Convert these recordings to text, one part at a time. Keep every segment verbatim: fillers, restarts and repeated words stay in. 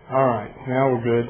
All right, now we're good.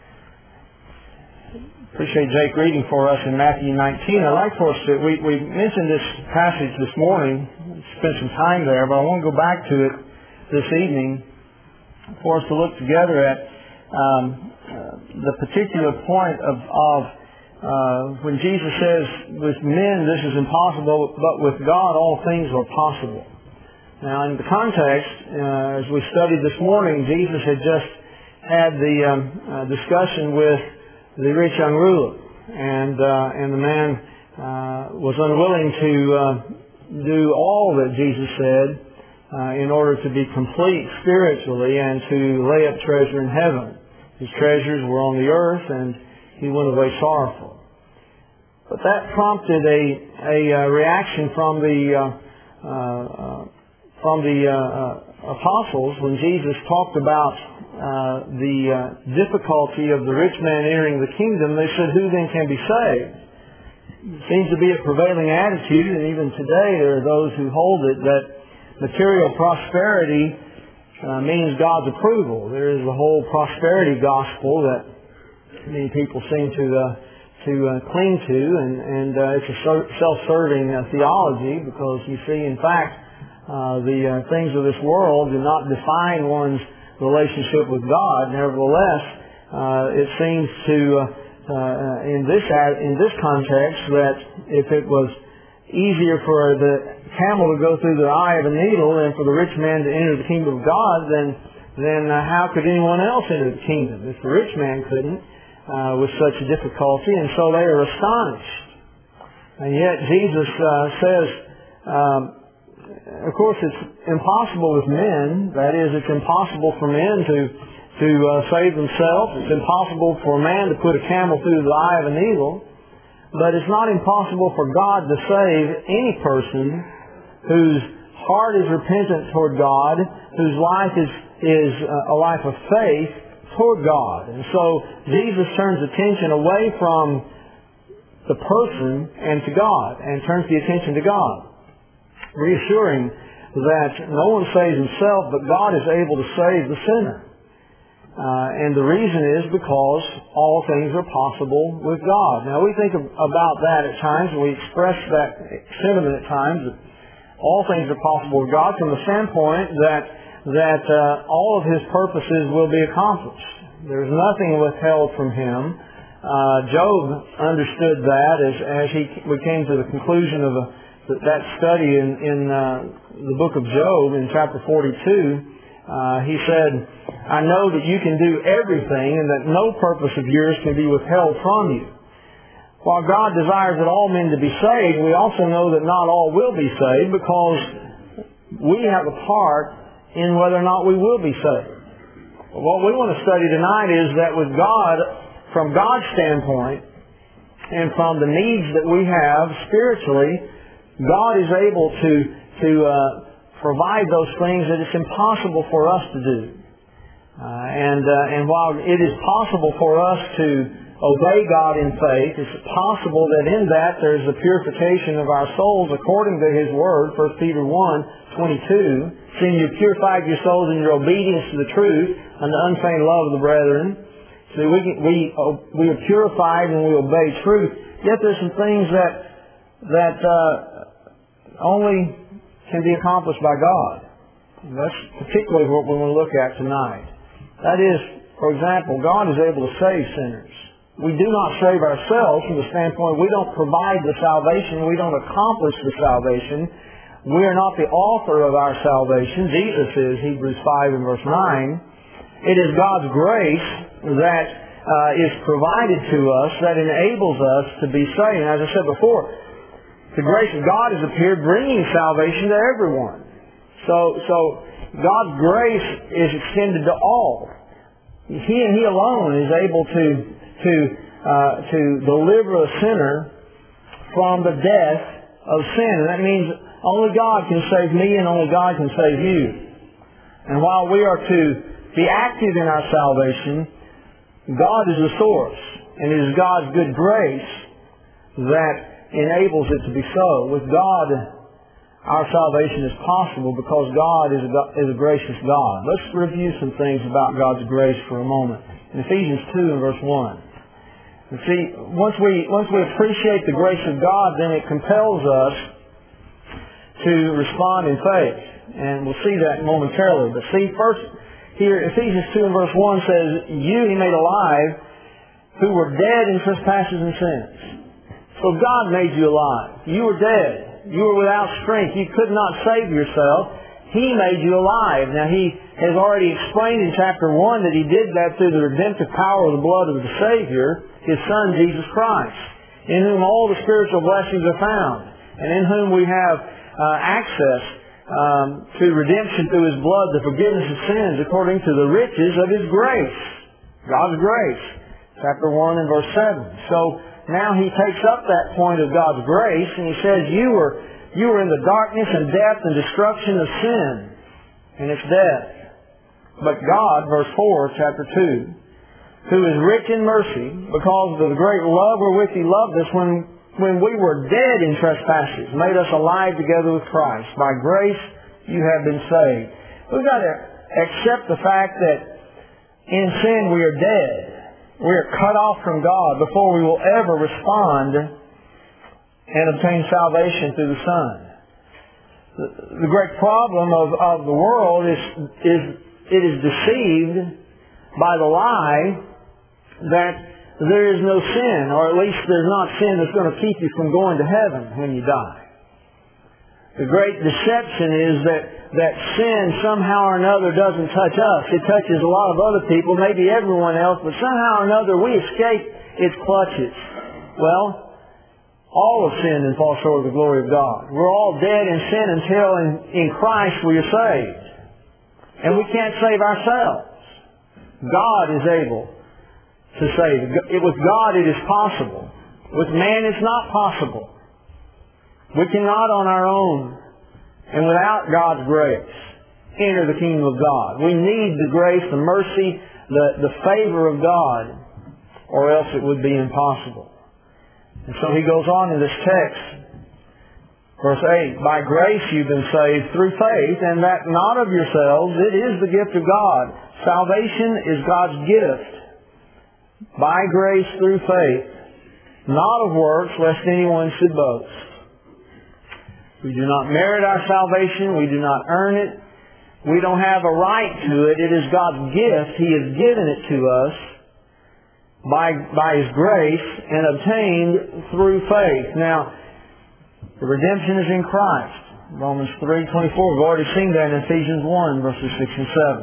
Appreciate Jake reading for us in Matthew nineteen. I'd like for us to, we, we mentioned this passage this morning, spent some time there, but I want to go back to it this evening for us to look together at um, uh, the particular point of, of uh, when Jesus says, with men this is impossible, but with God all things are possible. Now in the context, uh, as we studied this morning, Jesus had just had the um, uh, discussion with the rich young ruler, and uh, and the man uh, was unwilling to uh, do all that Jesus said uh, in order to be complete spiritually and to lay up treasure in heaven. His treasures were on the earth, and he went away sorrowful. But that prompted a a, a reaction from the uh, uh, from the uh, uh, apostles when Jesus talked about Uh, the uh, difficulty of the rich man entering the kingdom. They said, who then can be saved? It seems to be a prevailing attitude, and even today there are those who hold it, that material prosperity uh, means God's approval. There is the whole prosperity gospel that many people seem to uh, to uh, cling to, and, and uh, it's a self-serving uh, theology, because you see, in fact, uh, the uh, things of this world do not define one's relationship with God. Nevertheless, uh, it seems to, uh, uh, in this in this context, that if it was easier for the camel to go through the eye of a needle than for the rich man to enter the kingdom of God, then then uh, how could anyone else enter the kingdom? If the rich man couldn't, uh, with such a difficulty, and so they are astonished. And yet Jesus uh, says, Um, Of course, it's impossible with men. That is, it's impossible for men to to uh, save themselves. It's impossible for a man to put a camel through the eye of a needle. But it's not impossible for God to save any person whose heart is repentant toward God, whose life is is a life of faith toward God. And so Jesus turns attention away from the person and to God, and turns the attention to God, reassuring that no one saves himself, but God is able to save the sinner. Uh, and the reason is because all things are possible with God. Now we think of, about that at times, and we express that sentiment at times, that all things are possible with God from the standpoint that that uh, all of His purposes will be accomplished. There's nothing withheld from Him. Uh, Job understood that as, as he we came to the conclusion of a that study in, in uh, the book of Job in chapter forty-two, uh, he said, I know that you can do everything and that no purpose of yours can be withheld from you. While God desires that all men to be saved, we also know that not all will be saved, because we have a part in whether or not we will be saved. What we want to study tonight is that with God, from God's standpoint, and from the needs that we have spiritually, God is able to to uh, provide those things that it's impossible for us to do. Uh, and uh, and while it is possible for us to obey God in faith, it's possible that in that there's a purification of our souls according to His Word, First Peter one twenty-two, seeing you purified your souls in your obedience to the truth and the unfeigned love of the brethren. So we can, we we are purified when we obey truth. Yet there's some things that that uh, only can be accomplished by God. And that's particularly what we want to look at tonight. That is, for example, God is able to save sinners. We do not save ourselves from the standpoint we don't provide the salvation, we don't accomplish the salvation. We are not the author of our salvation. Jesus is, Hebrews five and verse nine. It is God's grace that uh, is provided to us that enables us to be saved. And as I said before, the grace of God has appeared, bringing salvation to everyone. So, so God's grace is extended to all. He and He alone is able to to uh, to deliver a sinner from the death of sin, and that means only God can save me, and only God can save you. And while we are to be active in our salvation, God is the source, and it is God's good grace that enables it to be so. With God, our salvation is possible because God is a, is a gracious God. Let's review some things about God's grace for a moment. In Ephesians two and verse one. You see, once we, once we appreciate the grace of God, then it compels us to respond in faith. And we'll see that momentarily. But see, first here, Ephesians two and verse one says, you He made alive who were dead in trespasses and sins. So God made you alive. You were dead. You were without strength. You could not save yourself. He made you alive. Now, He has already explained in chapter one that He did that through the redemptive power of the blood of the Savior, His Son, Jesus Christ, in whom all the spiritual blessings are found, and in whom we have uh, access um, to redemption through His blood, the forgiveness of sins, according to the riches of His grace. God's grace. Chapter one and verse seven. So, now He takes up that point of God's grace and He says, you were, you were in the darkness and death and destruction of sin. And it's death. But God, verse four, chapter two, who is rich in mercy, because of the great love wherewith He loved us when, when we were dead in trespasses, made us alive together with Christ. By grace you have been saved. We've got to accept the fact that in sin we are dead. We are cut off from God before we will ever respond and obtain salvation through the Son. The, the great problem of, of the world is, is it is deceived by the lie that there is no sin, or at least there's not sin that's going to keep you from going to heaven when you die. The great deception is that, that sin somehow or another doesn't touch us. It touches a lot of other people, maybe everyone else, but somehow or another we escape its clutches. Well, all have sinned and fall short of the glory of God. We're all dead in sin until in, in Christ we are saved. And we can't save ourselves. God is able to save. With God it is possible. With man it's not possible. We cannot on our own and without God's grace enter the kingdom of God. We need the grace, the mercy, the, the favor of God, or else it would be impossible. And so he goes on in this text, verse eight, by grace you've been saved through faith, and that not of yourselves, it is the gift of God. Salvation is God's gift by grace through faith, not of works, lest anyone should boast. We do not merit our salvation. We do not earn it. We don't have a right to it. It is God's gift. He has given it to us by, by His grace and obtained through faith. Now, the redemption is in Christ. Romans three twenty-four. We've already seen that in Ephesians one, verses six and seven.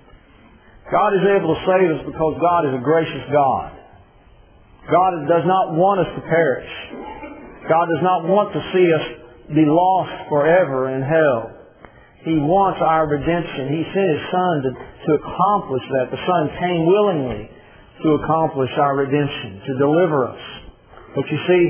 God is able to save us because God is a gracious God. God does not want us to perish. God does not want to see us be lost forever in hell. He wants our redemption. He sent His Son to, to accomplish that. The Son came willingly to accomplish our redemption, to deliver us. But you see,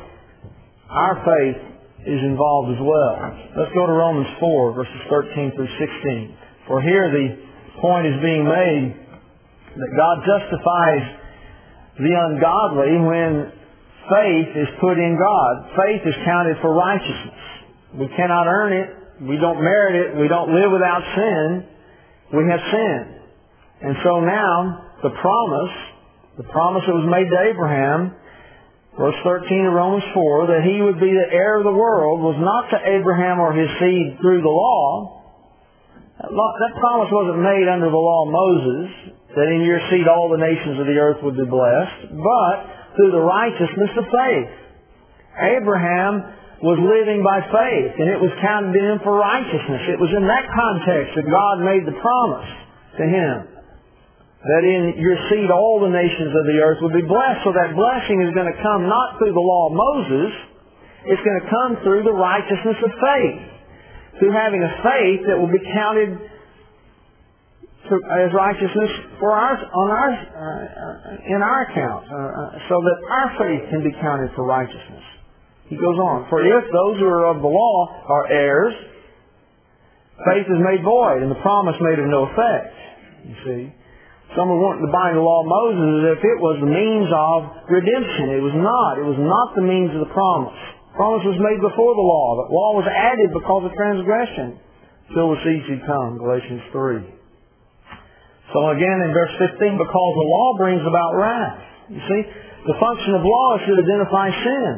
our faith is involved as well. Let's go to Romans four, verses thirteen through sixteen. For here the point is being made that God justifies the ungodly when faith is put in God. Faith is counted for righteousness. We cannot earn it. We don't merit it. We don't live without sin. We have sinned. And so now, the promise, the promise that was made to Abraham, verse thirteen of Romans four, that he would be the heir of the world, was not to Abraham or his seed through the law. That promise wasn't made under the law of Moses, that in your seed all the nations of the earth would be blessed, but through the righteousness of faith. Abraham was living by faith, and it was counted to him for righteousness. It was in that context that God made the promise to him, that in your seed all the nations of the earth would be blessed. So that blessing is going to come not through the law of Moses, it's going to come through the righteousness of faith, through having a faith that will be counted To, as righteousness for our, on our, uh, in our account, uh, so that our faith can be counted for righteousness. He goes on, for if those who are of the law are heirs, faith is made void, and the promise made of no effect. You see, some are wanting to bind the law of Moses as if it was the means of redemption. It was not. It was not the means of the promise. Promise was made before the law. The law was added because of transgression. Till the seed should come, Galatians three. So again in verse fifteen, because the law brings about wrath. You see, the function of law is to identify sin.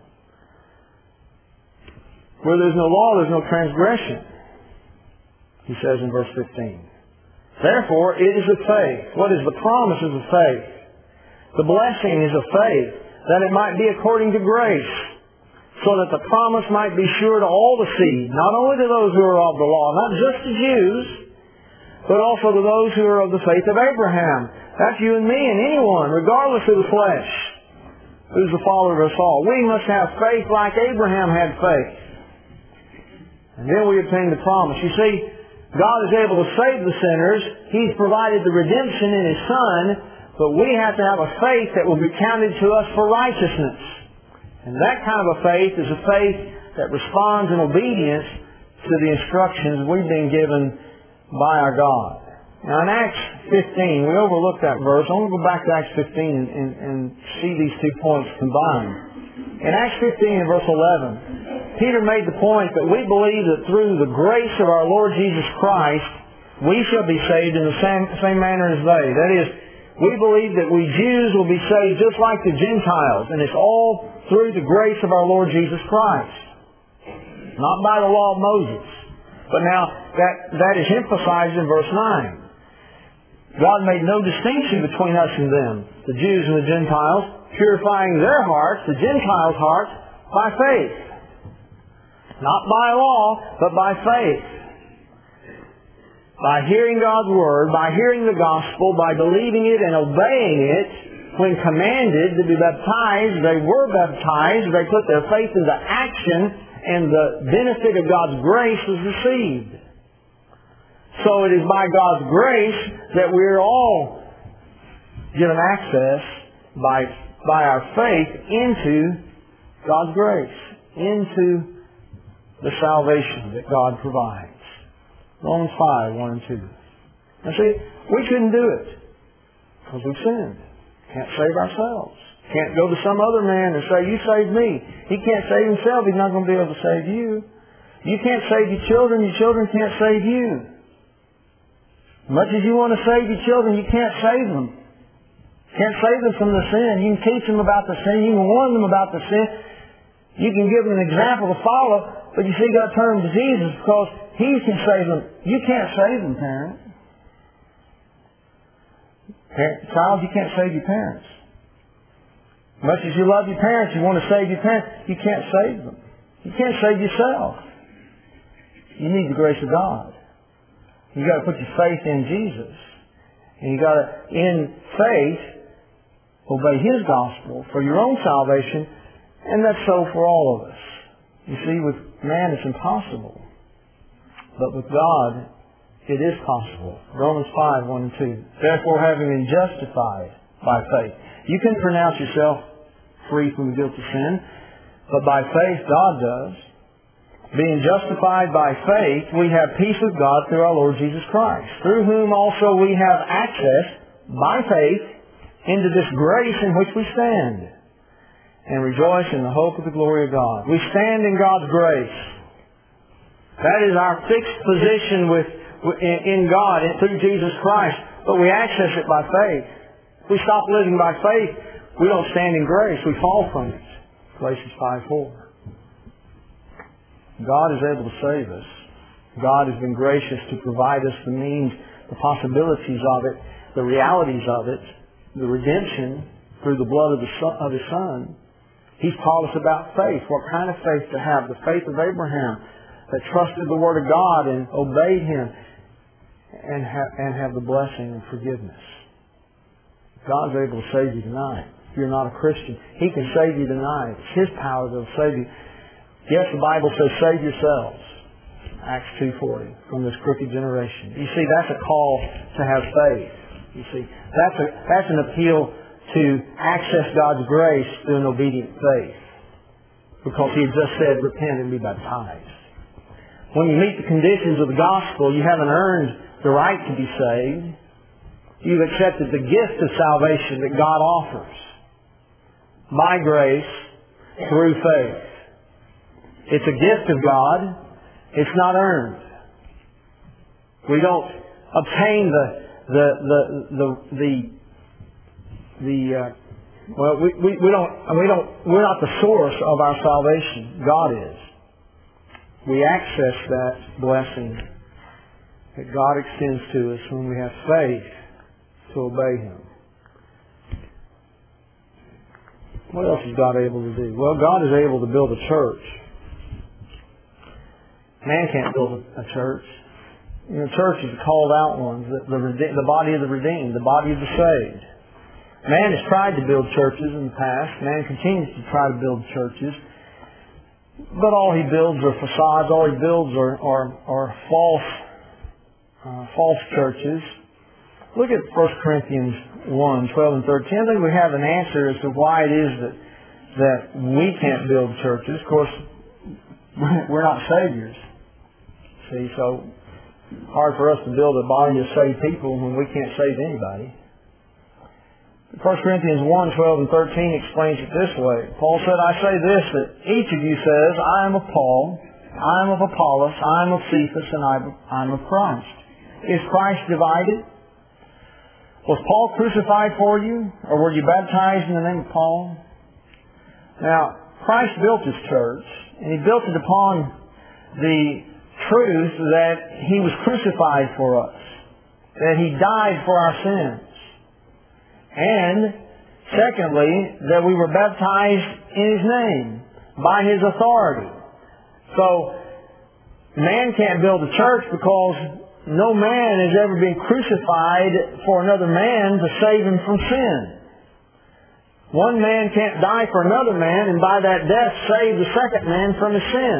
Where there's no law, there's no transgression. He says in verse fifteen. Therefore, it is of faith. What is the promise of the faith? The blessing is of faith, that it might be according to grace, so that the promise might be sure to all the seed, not only to those who are of the law, not just to Jews, but also to those who are of the faith of Abraham. That's you and me and anyone, regardless of the flesh, who's the father of us all. We must have faith like Abraham had faith. And then we obtain the promise. You see, God is able to save the sinners. He's provided the redemption in His Son, but we have to have a faith that will be counted to us for righteousness. And that kind of a faith is a faith that responds in obedience to the instructions we've been given by our God. Now in Acts fifteen, we overlooked that verse. I want to go back to Acts fifteen and, and, and see these two points combined. In Acts fifteen and verse eleven, Peter made the point that we believe that through the grace of our Lord Jesus Christ, we shall be saved in the same, same manner as they. That is, we believe that we Jews will be saved just like the Gentiles, and it's all through the grace of our Lord Jesus Christ. Not by the law of Moses. But now, that, that is emphasized in verse nine. God made no distinction between us and them, the Jews and the Gentiles, purifying their hearts, the Gentiles' hearts, by faith. Not by law, but by faith. By hearing God's Word, by hearing the Gospel, by believing it and obeying it, when commanded to be baptized, they were baptized, they put their faith into action, and the benefit of God's grace was received. So it is by God's grace that we're all given access by, by our faith into God's grace, into the salvation that God provides. Romans five, one and two. Now see, we couldn't do it because we've sinned. Can't save ourselves. Can't go to some other man and say, you save me. He can't save himself. He's not going to be able to save you. You can't save your children. Your children can't save you. As much as you want to save your children, you can't save them. Can't save them from the sin. You can teach them about the sin. You can warn them about the sin. You can give them an example to follow. But you see, you've got to turn them to Jesus because He can save them. You can't save them, parent. Parent, child, you can't save your parents. As much as you love your parents, you want to save your parents, you can't save them. You can't save yourself. You need the grace of God. You've got to put your faith in Jesus. And you've got to, in faith, obey His gospel for your own salvation. And that's so for all of us. You see, with man it's impossible. But with God, it is possible. Romans five, one and two. Therefore, having been justified by faith. You can pronounce yourself free from the guilt of sin, but by faith God does. Being justified by faith, we have peace with God through our Lord Jesus Christ, through whom also we have access by faith into this grace in which we stand, and rejoice in the hope of the glory of God. We stand in God's grace. That is our fixed position with in God and through Jesus Christ, but we access it by faith. If we stop living by faith, we don't stand in grace. We fall from it. Galatians five four. God is able to save us. God has been gracious to provide us the means, the possibilities of it, the realities of it, the redemption through the blood of, the son, of His Son. He's taught us about faith, what kind of faith to have. The faith of Abraham that trusted the Word of God and obeyed Him and, ha- and have the blessing and forgiveness. God's able to save you tonight. If you're not a Christian, He can save you tonight. It's His power that will save you. Yes, the Bible says, save yourselves. Acts two forty, from this crooked generation. You see, that's a call to have faith. You see, that's, a, that's an appeal to access God's grace through an obedient faith. Because He had just said, repent and be baptized. When you meet the conditions of the gospel, you haven't earned the right to be saved. You've accepted the gift of salvation that God offers by grace through faith. It's a gift of God. It's not earned. We don't obtain the the the the the, the uh, well we, we, we don't we don't we're not the source of our salvation. God is. We access that blessing that God extends to us when we have faith to obey Him. What else is God able to do? Well, God is able to build a church. Man can't build a church. You know, church is the called out ones, the, the, the body of the redeemed, the body of the saved. Man has tried to build churches in the past. Man continues to try to build churches. But all he builds are facades. All he builds are, are, are false, uh, false churches. Look at First Corinthians one, twelve and thirteen. I think we have an answer as to why it is that, that we can't build churches. Of course, we're not saviors. See, so hard for us to build a body of saved people when we can't save anybody. First Corinthians one, twelve and thirteen explains it this way. Paul said, I say this, that each of you says, I am of Paul, I am of Apollos, I am of Cephas, and I am of Christ. Is Christ divided? Was Paul crucified for you? Or were you baptized in the name of Paul? Now, Christ built His church, and He built it upon the truth that He was crucified for us, that He died for our sins, and secondly, that we were baptized in His name, by His authority. So, man can't build a church because no man has ever been crucified for another man to save him from sin. One man can't die for another man and by that death save the second man from his sin.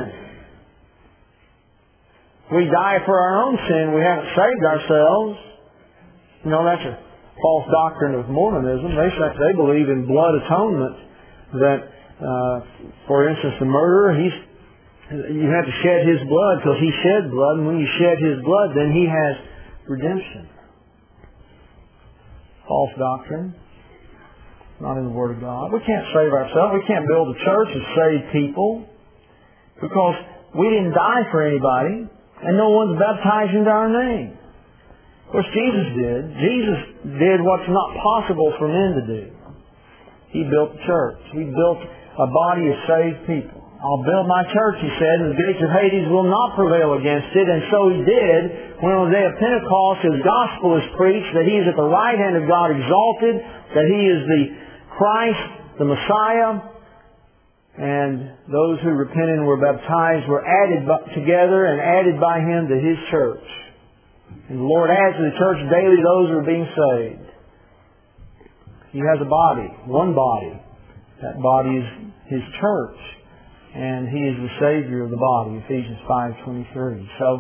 We die for our own sin. We haven't saved ourselves. You know, that's a false doctrine of Mormonism. They say, they believe in blood atonement. That, uh, for instance, the murderer, he's you have to shed his blood because he shed blood, and when you shed his blood, then he has redemption. False doctrine. Not in the Word of God. We can't save ourselves. We can't build a church and save people because we didn't die for anybody, and no one's baptized into our name. Of course, Jesus did. Jesus did what's not possible for men to do. He built the church. He built a body of saved people. I'll build my church, He said, and the gates of Hades will not prevail against it. And so He did. When on the day of Pentecost His gospel is preached, that He is at the right hand of God exalted, that He is the Christ, the Messiah, and those who repented and were baptized were added together and added by Him to His church. And the Lord adds to the church daily those who are being saved. He has a body, one body. That body is His church. And He is the Savior of the body, Ephesians five twenty-three. So,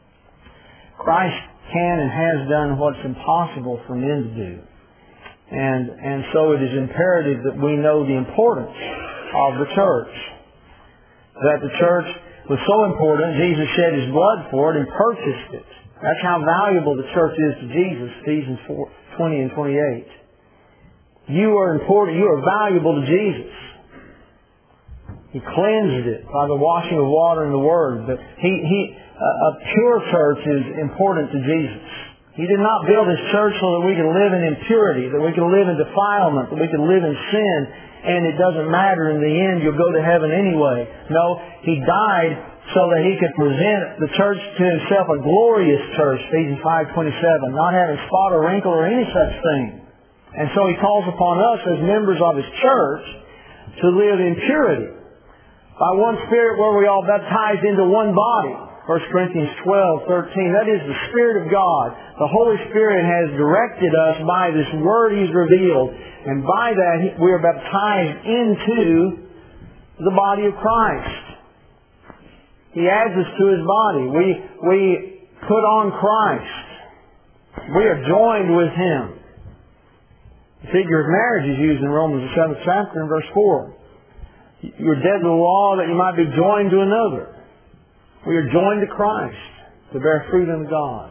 Christ can and has done what's impossible for men to do. And, and so it is imperative that we know the importance of the church. That the church was so important, Jesus shed His blood for it and purchased it. That's how valuable the church is to Jesus, Ephesians four twenty and twenty-eight. You are important, you are valuable to Jesus. He cleansed it by the washing of water and the Word. But he, he, a pure church is important to Jesus. He did not build His church so that we could live in impurity, that we could live in defilement, that we could live in sin, and it doesn't matter. In the end, you'll go to heaven anyway. No, He died so that He could present the church to Himself a glorious church, Ephesians five twenty-seven, not having spot or wrinkle or any such thing. And so He calls upon us as members of His church to live in purity. By one Spirit were we all baptized into one body. First Corinthians twelve thirteen. That is the Spirit of God. The Holy Spirit has directed us by this Word He's revealed. And by that we are baptized into the body of Christ. He adds us to His body. We, we put on Christ. We are joined with Him. The figure of marriage is used in Romans the seventh chapter in verse four. You are dead to the law that you might be joined to another. We are joined to Christ to bear fruit unto God.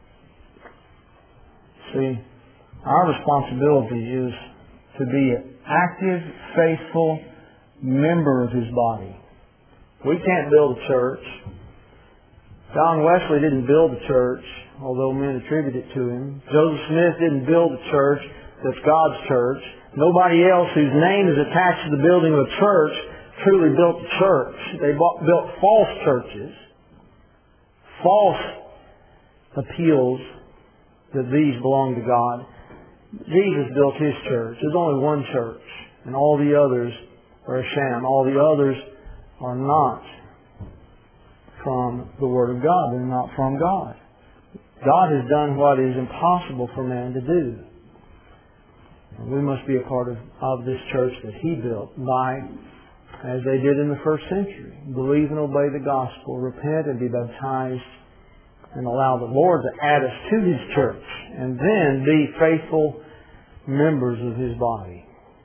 See, our responsibility is to be an active, faithful member of His body. We can't build a church. John Wesley didn't build a church, although men attribute it to him. Joseph Smith didn't build a church that's God's church. Nobody else whose name is attached to the building of a church truly built a church. They built false churches, false appeals that these belong to God. Jesus built His church. There's only one church, and all the others are a sham. All the others are not from the Word of God. They're not from God. God has done what is impossible for man to do. And we must be a part of, of this church that He built by, as they did in the first century, believe and obey the gospel, repent and be baptized, and allow the Lord to add us to His church, and then be faithful members of His body.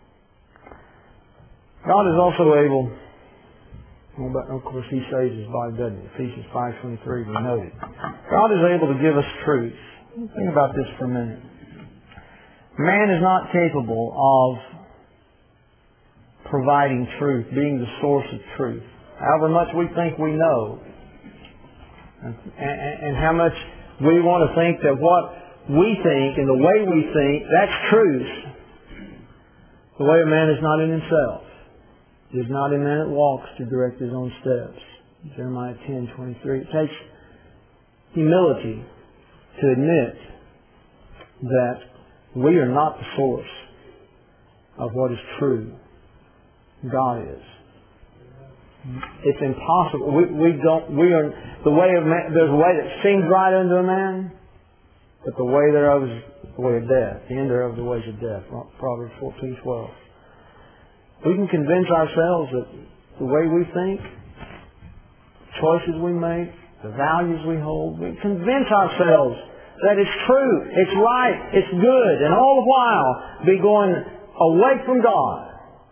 God is also able, well, of course He saves His body, doesn't He? Ephesians five twenty-three, we know it. God is able to give us truth. Think about this for a minute. Man is not capable of providing truth, being the source of truth. However much we think we know, and, and, and how much we want to think that what we think and the way we think, that's truth. The way of man is not in himself. It is not in man that walks to direct his own steps. Jeremiah ten twenty-three. It takes humility to admit that we are not the source of what is true. God is. It's impossible. We, we don't. We are the way of man. There's a way that seems right unto a man, but the way thereof is the way of death. The end thereof is the ways of death. Proverbs fourteen twelve. We can convince ourselves that the way we think, choices we make, the values we hold, we convince ourselves that it's true, it's right, it's good, and all the while be going away from God.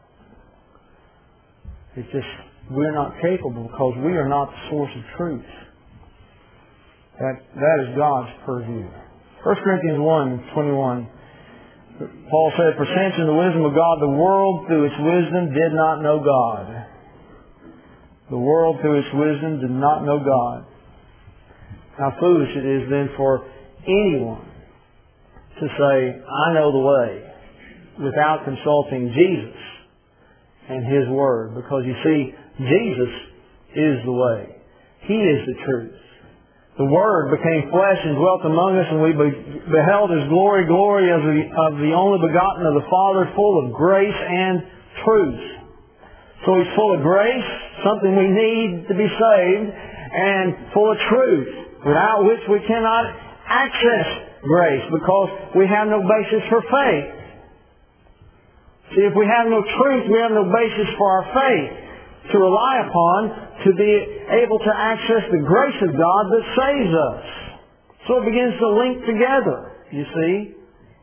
It's just, we're not capable because we are not the source of truth. That, that is God's purview. First Corinthians one twenty-one. Paul said, "For since in the wisdom of God, the world through its wisdom did not know God." The world through its wisdom did not know God. How foolish it is then for anyone to say, "I know the way," without consulting Jesus and His Word. Because you see, Jesus is the way. He is the truth. The Word became flesh and dwelt among us, and we beheld His glory, glory of the, of the only begotten of the Father, full of grace and truth. So He's full of grace, something we need to be saved, and full of truth, without which we cannot access grace, because we have no basis for faith. See, if we have no truth, we have no basis for our faith to rely upon to be able to access the grace of God that saves us. So it begins to link together, you see.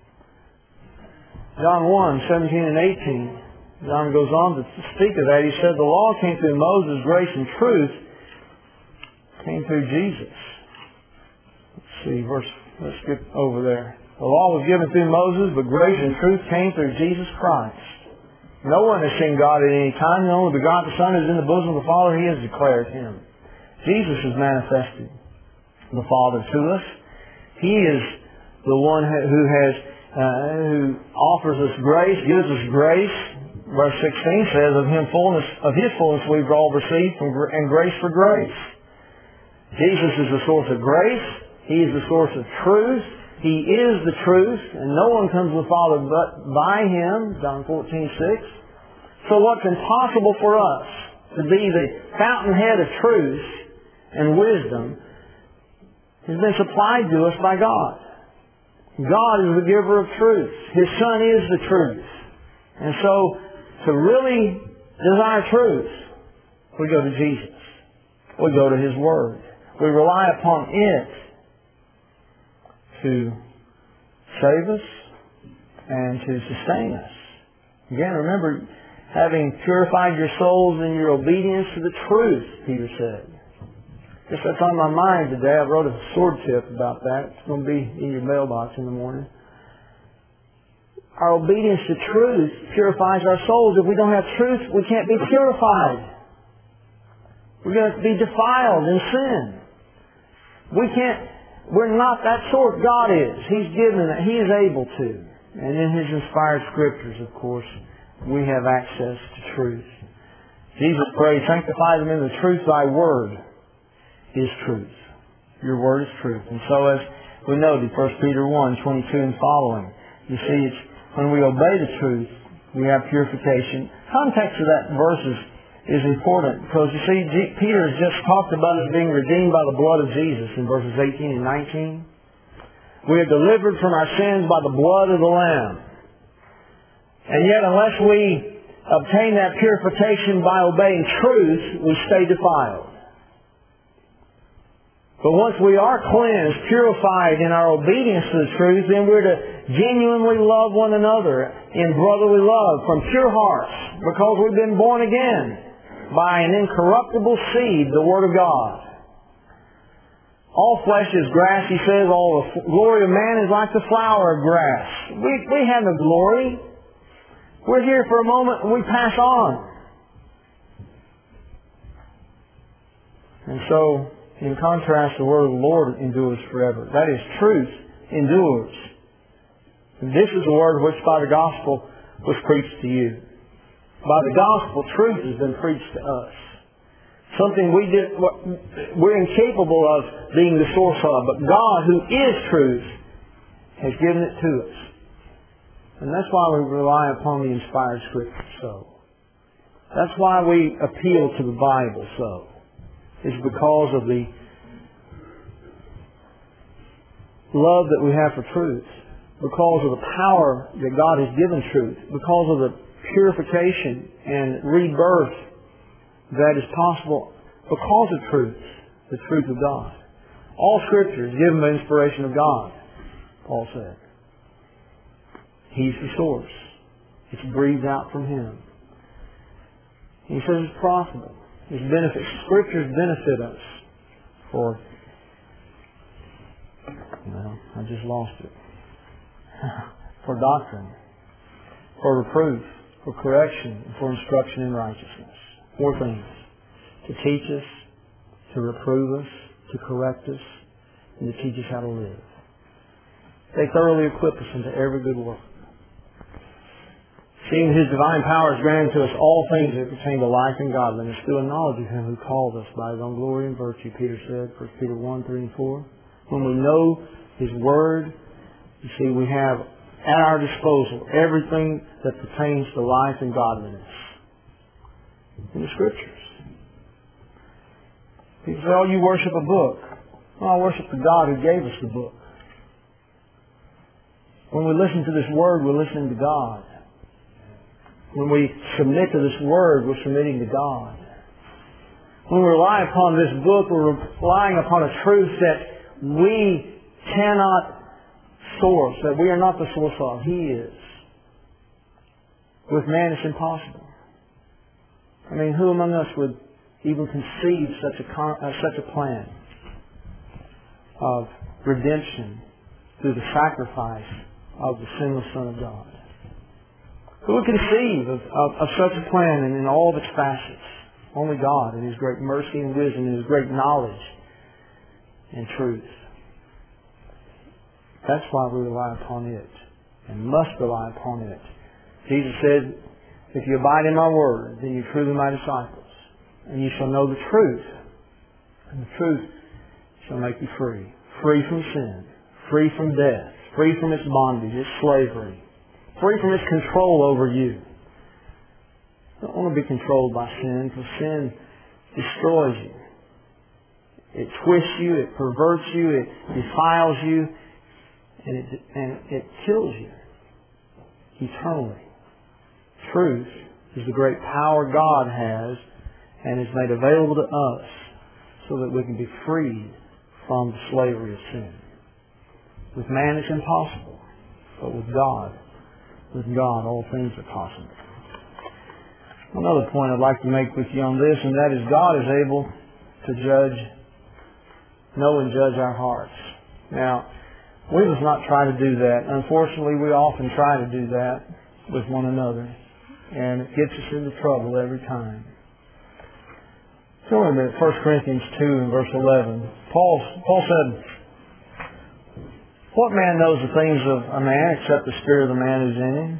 John one, seventeen and eighteen. John goes on to speak of that. He said, "The law came through Moses, grace and truth came through Jesus." Let's see, verse, let's skip over there. "The law was given through Moses, but grace and truth came through Jesus Christ. No one has seen God at any time. The only begotten Son is in the bosom of the Father. He has declared Him." Jesus has manifested the Father to us. He is the one who has, uh, who offers us grace, gives us grace. Verse sixteen says, "Of Him fullness, of His fullness we've all received, from, and grace for grace." Jesus is the source of grace. He is the source of truth. He is the truth, and no one comes to the Father but by Him, John fourteen six. So what's impossible for us to be the fountainhead of truth and wisdom has been supplied to us by God. God is the giver of truth. His Son is the truth. And so, to really desire truth, we go to Jesus. We go to His Word. We rely upon it to save us and to sustain us. Again, remember, having purified your souls in your obedience to the truth, Peter said. Just that's on my mind today. I wrote a sword tip about that. It's going to be in your mailbox in the morning. Our obedience to truth purifies our souls. If we don't have truth, we can't be purified. We're going to be defiled in sin. We can't, we're not that sort. God is. He's given that. He is able to. And in His inspired Scriptures, of course, we have access to truth. Jesus prayed, sanctify them in the truth. Thy word is truth. Your word is truth. And so as we noted, First Peter one, twenty-two and following, you see, it's when we obey the truth, we have purification. Context of that verse is, is important because, you see, G- Peter has just talked about us being redeemed by the blood of Jesus in verses eighteen and nineteen. We are delivered from our sins by the blood of the Lamb. And yet, unless we obtain that purification by obeying truth, we stay defiled. But once we are cleansed, purified in our obedience to the truth, then we're to genuinely love one another in brotherly love from pure hearts, because we've been born again by an incorruptible seed, the Word of God. All flesh is grass, he says. All the glory of man is like the flower of grass. We, we have no glory. We're here for a moment and we pass on. And so, in contrast, the word of the Lord endures forever. That is, truth endures. And this is the word which by the gospel was preached to you. By the gospel, truth has been preached to us. Something we did, we're incapable of being the source of, but God, who is truth, has given it to us. And that's why we rely upon the inspired Scripture so. That's why we appeal to the Bible so. It's because of the love that we have for truth, because of the power that God has given truth, because of the purification and rebirth that is possible because of truth, the truth of God. All Scripture is given by inspiration of God, Paul said. He's the source. It's breathed out from Him. He says it's profitable. It's benefit. Scriptures benefit us for, well, I just lost it. for doctrine, for reproof, for correction, and for instruction in righteousness. Four things. To teach us, to reprove us, to correct us, and to teach us how to live. They thoroughly equip us into every good work. Seeing His divine power has granted to us all things that pertain to life and godliness through a knowledge of Him who called us by His own glory and virtue, Peter said, First Peter one, three and four. When we know His Word, you see, we have at our disposal everything that pertains to life and godliness in the Scriptures. People say, oh, you worship a book. Well, I worship the God who gave us the book. When we listen to this Word, we're listening to God. When we submit to this Word, we're submitting to God. When we rely upon this book, we're relying upon a truth that we cannot source, that we are not the source of. He is. With man, it's impossible. I mean, who among us would even conceive such a, con- uh, such a plan of redemption through the sacrifice of the sinless Son of God? Who would conceive of, of, of such a plan and in all of its facets? Only God in His great mercy and wisdom and His great knowledge and truth. That's why we rely upon it and must rely upon it. Jesus said, if you abide in my word, then you're truly my disciples. And you shall know the truth. And the truth shall make you free. Free from sin. Free from death. Free from its bondage, its slavery. Free from its control over you. You don't want to be controlled by sin, because sin destroys you. It twists you, it perverts you, it defiles you, and it, and it kills you eternally. Truth is the great power God has and is made available to us so that we can be freed from the slavery of sin. With man it's impossible, but with God, with God all things are possible. Another point I'd like to make with you on this, and that is God is able to judge, know and judge our hearts. Now, we must not try to do that. Unfortunately, we often try to do that with one another, and it gets us into trouble every time. Go with me to First Corinthians two and verse eleven. Paul, Paul said, "What man knows the things of a man except the spirit of the man who's in him?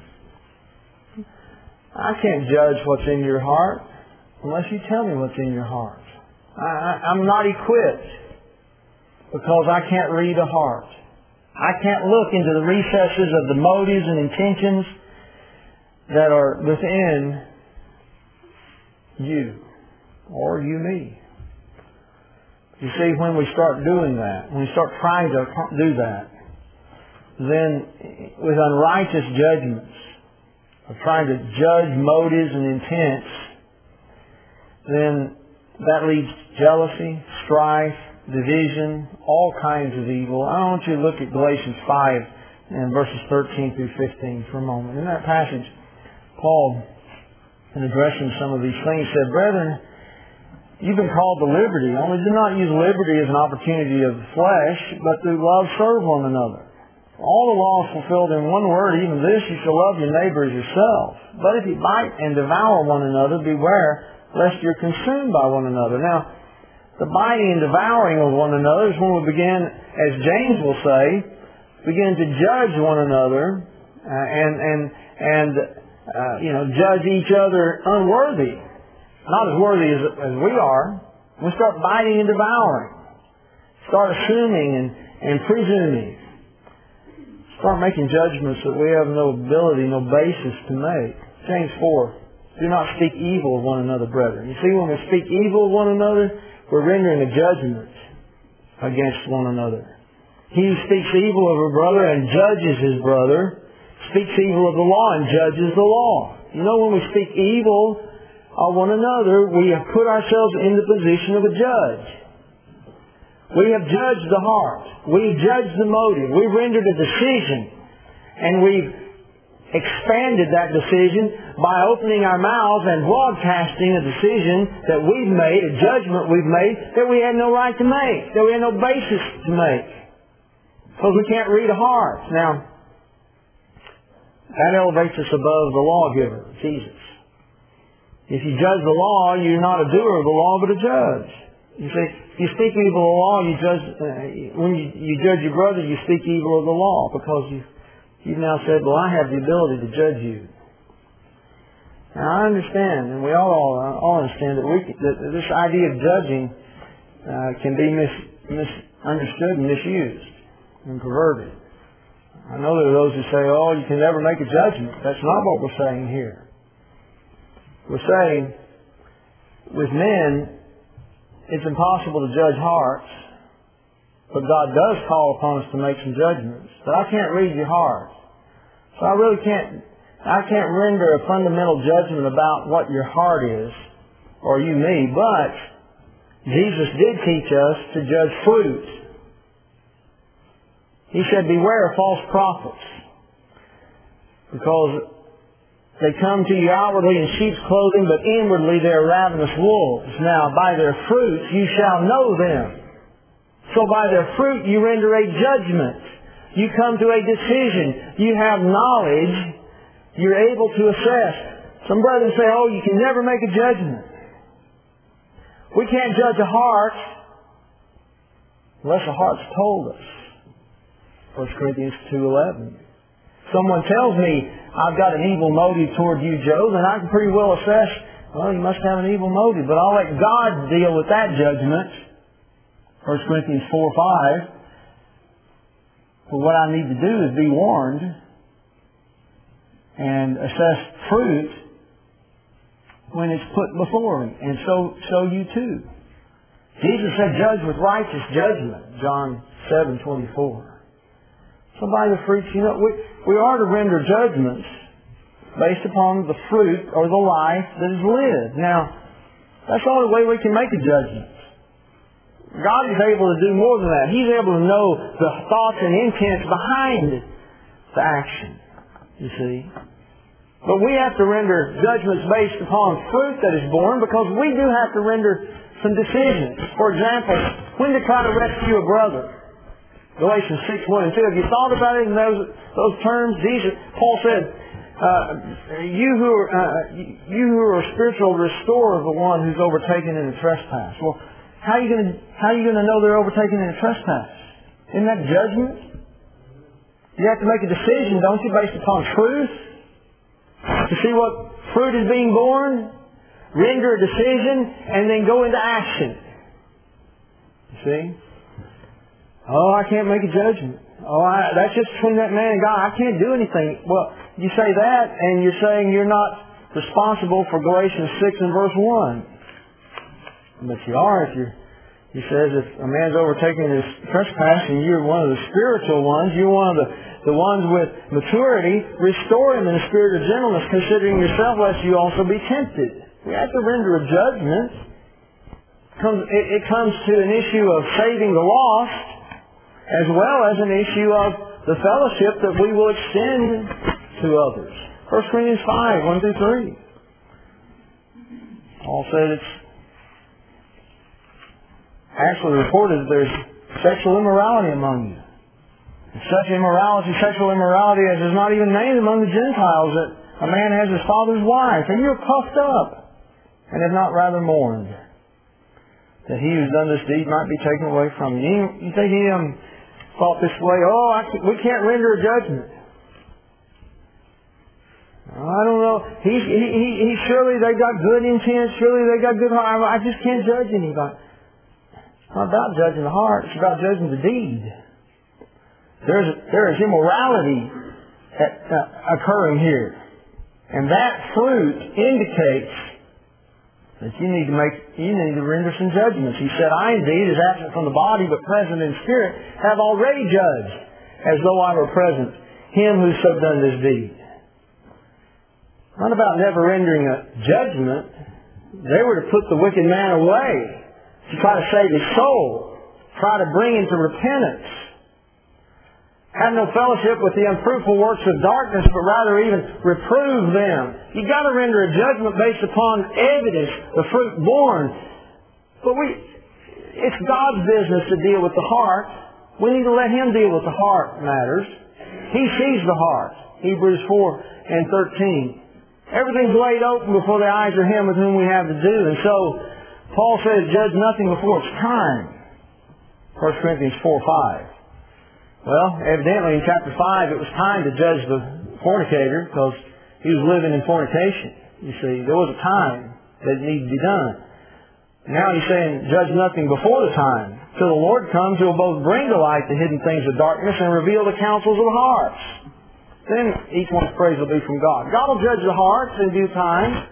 I can't judge what's in your heart unless you tell me what's in your heart. I, I, I'm not equipped because I can't read a heart. I can't look into the recesses of the motives and intentions that are within you or you me." You see, when we start doing that, when we start trying to do that, then with unrighteous judgments, of trying to judge motives and intents, then that leads to jealousy, strife, division, all kinds of evil. I want you to look at Galatians five and verses thirteen through fifteen for a moment. In that passage, Paul, in addressing some of these things, said, "Brethren, you've been called to liberty. Only do not use liberty as an opportunity of the flesh, but to love serve one another. All the law is fulfilled in one word, even this, you shall love your neighbor as yourself. But if you bite and devour one another, beware lest you're consumed by one another." Now, the biting and devouring of one another is when we begin, as James will say, begin to judge one another uh, and and and uh, you know judge each other unworthy, not as worthy as, as we are. We start biting and devouring, start assuming and, and presuming. Start making judgments that we have no ability, no basis to make. James four, "Do not speak evil of one another, brethren." You see, when we speak evil of one another, we're rendering a judgment against one another. He who speaks evil of a brother and judges his brother speaks evil of the law and judges the law. You know, when we speak evil of one another, we have put ourselves in the position of a judge. We have judged the heart. We've judged the motive. We've rendered a decision. And we've expanded that decision by opening our mouths and broadcasting a decision that we've made, a judgment we've made, that we had no right to make, that we had no basis to make. Because we can't read a heart. Now, that elevates us above the lawgiver, Jesus. If you judge the law, you're not a doer of the law, but a judge. You say, if you speak evil of the law, you judge, uh, when you, you judge your brother, you speak evil of the law because you, you've now said, well, I have the ability to judge you. Now, I understand, and we all, all understand that, we, that this idea of judging uh, can be mis, misunderstood and misused and perverted. I know there are those who say, oh, you can never make a judgment. That's not what we're saying here. We're saying, with men, it's impossible to judge hearts, but God does call upon us to make some judgments. But I can't read your heart. So I really can't, I can't render a fundamental judgment about what your heart is, or you me, but Jesus did teach us to judge fruit. He said, beware of false prophets, because they come to you outwardly in sheep's clothing, but inwardly they are ravenous wolves. Now, by their fruits you shall know them. So by their fruit you render a judgment. You come to a decision. You have knowledge. You're able to assess. Some brethren say, oh, you can never make a judgment. We can't judge a heart unless the heart's told us. First Corinthians two eleven. Someone tells me, I've got an evil motive toward you, Joe, then I can pretty well assess, well, you must have an evil motive. But I'll let God deal with that judgment. First Corinthians four five. But what I need to do is be warned and assess fruit when it's put before me. And so, so you too. Jesus said, judge with righteous judgment. John seven twenty-four. So by the fruits, you know, we, we are to render judgments based upon the fruit or the life that is lived. Now, that's the only way we can make a judgment. God is able to do more than that. He's able to know the thoughts and intents behind the action, you see. But we have to render judgments based upon fruit that is born, because we do have to render some decisions. For example, when to try to rescue a brother. Galatians six, one and two. Have you thought about it in those, those terms? Jesus, Paul said, uh, you who are, uh, you who are spiritual, restore the one who's overtaken in a trespass. Well, how are you going to how are you going to know they're overtaken in a trespass? Isn't that judgment? You have to make a decision, don't you, based upon truth, to see what fruit is being born, render a decision, and then go into action. You see? Oh, I can't make a judgment. Oh, I, that's just between that man and God. I can't do anything. Well, you say that, and you're saying you're not responsible for Galatians six and verse one. But you are if you're, he says if a man's overtaking his trespass and you're one of the spiritual ones, you're one of the, the ones with maturity, restore him in a spirit of gentleness, considering yourself lest you also be tempted. We have to render a judgment. It comes, it, it comes to an issue of saving the lost, as well as an issue of the fellowship that we will extend to others. First Corinthians five, one through three. Paul said it's actually reported that there's sexual immorality among you. And such immorality, sexual immorality as is not even named among the Gentiles, that a man has his father's wife, and you're puffed up, and have not rather mourned, that he who's done this deed might be taken away from you. You think he um, thought this way, oh, I can't, we can't render a judgment. I don't know. He, he, he, he surely they got good intent. Surely they got good heart. I just can't judge anybody. It's not about judging the heart. It's about judging the deed. There's there is immorality at, uh, occurring here, and that fruit indicates that you need to make you need to render some judgments. He said, "I indeed, as absent from the body but present in spirit, have already judged, as though I were present, him who so done this deed." Not about never rendering a judgment. They were to put the wicked man away, to try to save his soul, try to bring him to repentance. Have no fellowship with the unfruitful works of darkness, but rather even reprove them. You've got to render a judgment based upon evidence, the fruit born. But we, it's God's business to deal with the heart. We need to let Him deal with the heart matters. He sees the heart. Hebrews four and thirteen. Everything's laid open before the eyes of Him with whom we have to do. And so, Paul says, judge nothing before it's time. First Corinthians four five. Well, evidently in chapter five it was time to judge the fornicator because he was living in fornication. You see, there was a time that it needed to be done. Now he's saying, judge nothing before the time. Till the Lord comes, He will both bring to light the hidden things of darkness and reveal the counsels of the hearts. Then each one's praise will be from God. God will judge the hearts in due time.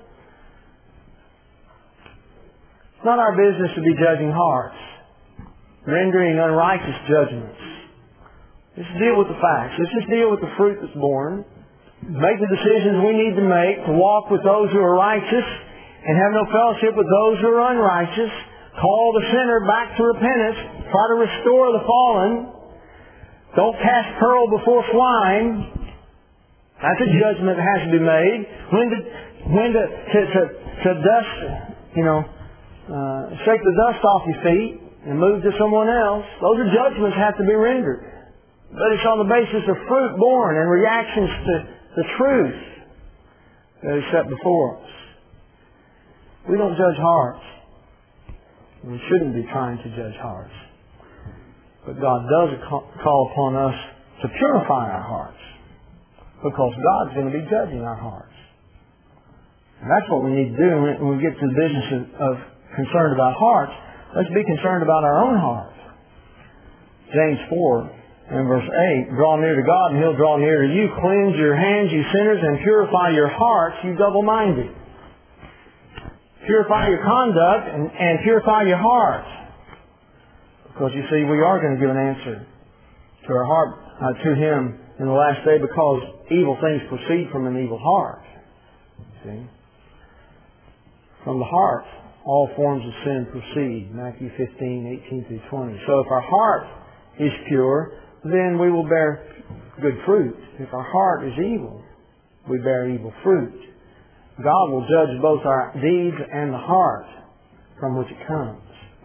It's not our business to be judging hearts, rendering unrighteous judgments. Let's deal with the facts. Let's just deal with the fruit that's born. Make the decisions we need to make to walk with those who are righteous and have no fellowship with those who are unrighteous. Call the sinner back to repentance. Try to restore the fallen. Don't cast pearl before swine. That's a judgment that has to be made. When to, when to, to, to, to dust, you know, uh, shake the dust off your feet and move to someone else. Those are judgments that have to be rendered. But it's on the basis of fruit born and reactions to the truth that is set before us. We don't judge hearts. We shouldn't be trying to judge hearts. But God does call upon us to purify our hearts, because God's going to be judging our hearts. And that's what we need to do when we get to the business of, of concerned about hearts. Let's be concerned about our own heart. James four and verse eight, draw near to God and He'll draw near to you. Cleanse your hands, you sinners, and purify your hearts, you double-minded. Purify your conduct and, and purify your heart. Because you see, we are going to give an answer to our heart, uh, to Him in the last day, because evil things proceed from an evil heart. See? From the heart, all forms of sin proceed. Matthew fifteen, eighteen through twenty. So if our heart is pure, then we will bear good fruit. If our heart is evil, we bear evil fruit. God will judge both our deeds and the heart from which it comes.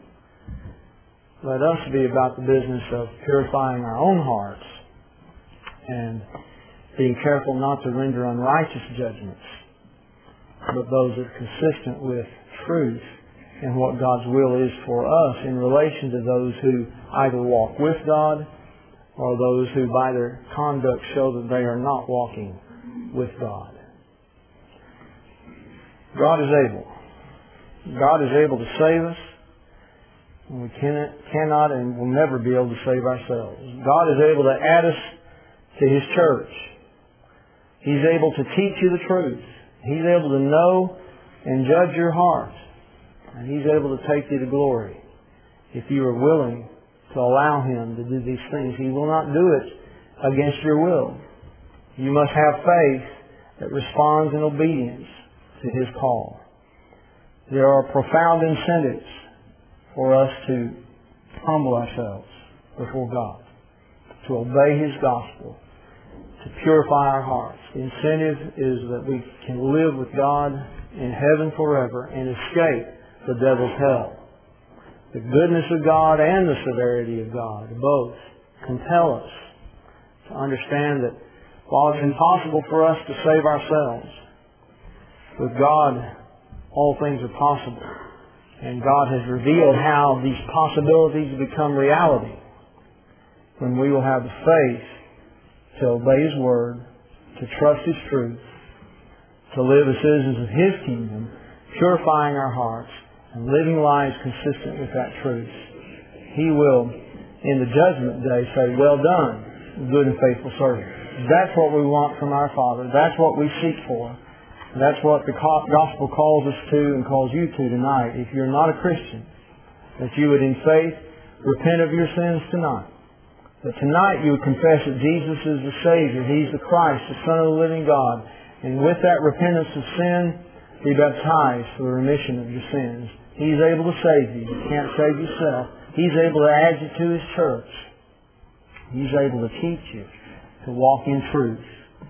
Let us be about the business of purifying our own hearts and being careful not to render unrighteous judgments, but those that are consistent with truth and what God's will is for us in relation to those who either walk with God or those who by their conduct show that they are not walking with God. God is able. God is able to save us. And we cannot, cannot and will never be able to save ourselves. God is able to add us to His church. He's able to teach you the truth. He's able to know and judge your heart. And He's able to take you to glory if you are willing to allow Him to do these things. He will not do it against your will. You must have faith that responds in obedience to His call. There are profound incentives for us to humble ourselves before God, to obey His gospel, to purify our hearts. The incentive is that we can live with God in heaven forever and escape the devil's hell. The goodness of God and the severity of God both compel us to understand that while it's impossible for us to save ourselves, with God all things are possible. And God has revealed how these possibilities become reality when we will have the faith to obey His Word, to trust His truth, to live as citizens of His kingdom, purifying our hearts and living lives consistent with that truth. He will, in the judgment day, say, "Well done, good and faithful servant." That's what we want from our Father. That's what we seek for. And that's what the gospel calls us to and calls you to tonight. If you're not a Christian, that you would in faith repent of your sins tonight. That tonight you would confess that Jesus is the Savior. He's the Christ, the Son of the living God. And with that repentance of sin, be baptized for the remission of your sins. He's able to save you. You can't save yourself. He's able to add you to His church. He's able to teach you to walk in truth.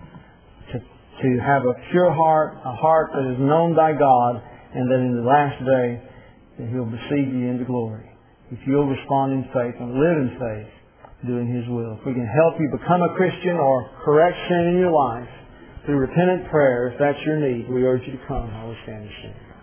To have a pure heart, a heart that is known by God, and that in the last day that He'll receive you into glory. If you'll respond in faith and live in faith, doing His will. If we can help you become a Christian or correct sin in your life through repentant prayer, if that's your need, we urge you to come. I will stand and sing.